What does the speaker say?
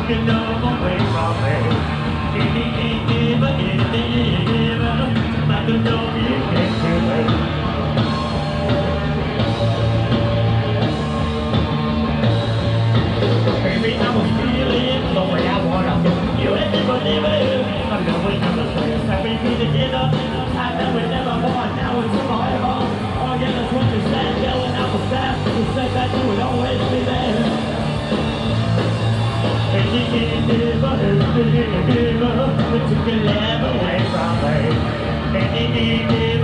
walking away from me. Like a dog you can't kill. Baby, I was feeling the way I wanna feel. You let me believe it. I know we never play. Happy me together. I know we never won. Now it's forever. Oh yeah, that's what you said. Yelling out the staff. You said that you would always be there. And you can't give up. We took your love away from me. And you